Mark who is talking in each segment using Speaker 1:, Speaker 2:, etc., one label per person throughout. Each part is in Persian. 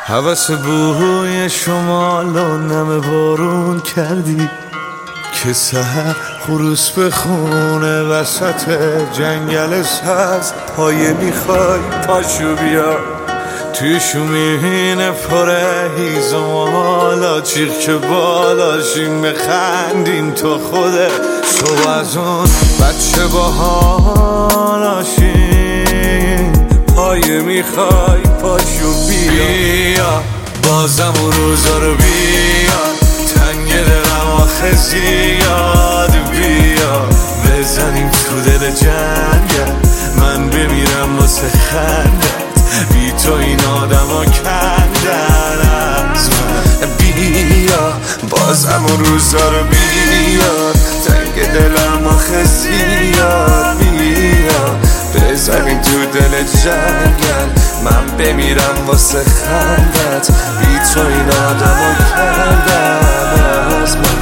Speaker 1: هوس بوی شمال و نم بارون کردی که سحر خروس بخونه وسط جنگل سبز. پایه میخوای پاشو بیا توی شومین پره هیزم حالا چیخ که بالاشیم بخندیم تو خوده شو از اون بچه با حالاشیم. پایه میخوای پاشو بیا بازم اون روزا رو بیا تنگ دلم آخه زیاد بیا بزنیم تو دل جنگل من بمیرم واسه خندت بی تو این آدم ها کندن از من. بیا بازم اون روزا رو بیا تنگ دلم آخه زیاد بیا بزنیم تو دل جنگل من بمیرم واسه خندت بی تو این آدم ها کندن از من.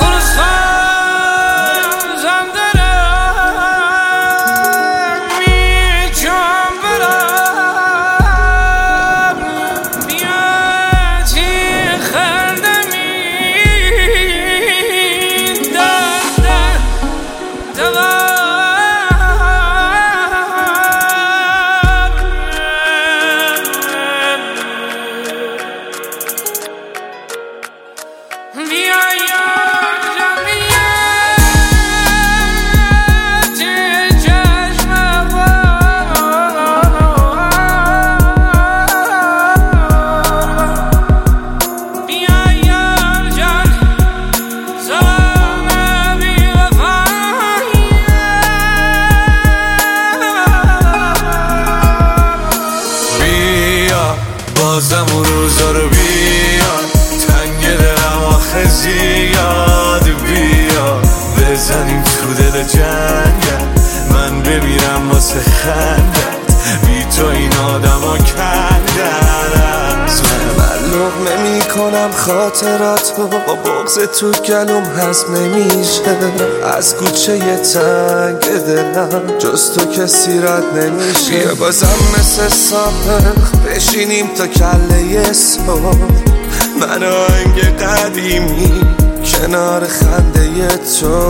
Speaker 1: بازم اون روزا رو بیا تنگ دلم آخه زیاد بیا بزنیم تو دل جنگل من بمیرم واسه خندت بی تو این آدم ها کندن از من لقمه میکنم خاطراتو با بغض تو گلوم هضم نمیشه از کوچه تنگ دلم جز تو کسی رد نمیشه. بیا بازم مثل سابق بشینیم تا کله صبح من آهنگ قدیمی کنار خنده تو.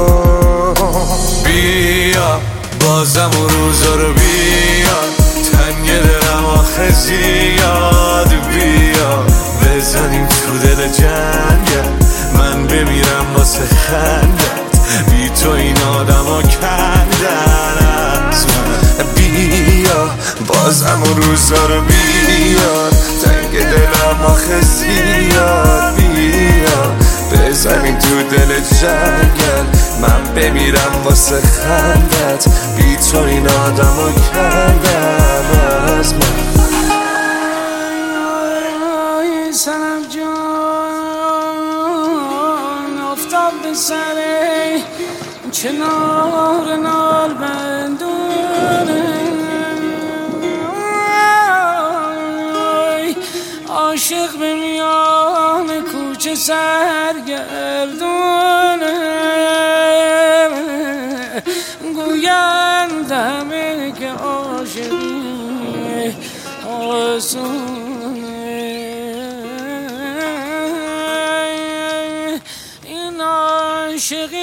Speaker 1: بیا بازم اون روزا رو بیا تنگ دلم آخه زیاد بیا بزنیم تو دل جنگل من بمیرم واسه خندت بی تو این آدم ها کندن از من. بیا بازم اون روزا رو بیا تنگ دلم آخه زیاد بیا بزنیم تو دل جنگل من بمیرم واسه خندت بی تو این آدم ها کندن از من.
Speaker 2: سنم جان افتاد به سره کنار نال بندونه عاشق به میان کوچه سرگردونه گویند همه که عاشقی آسونه این عاشقی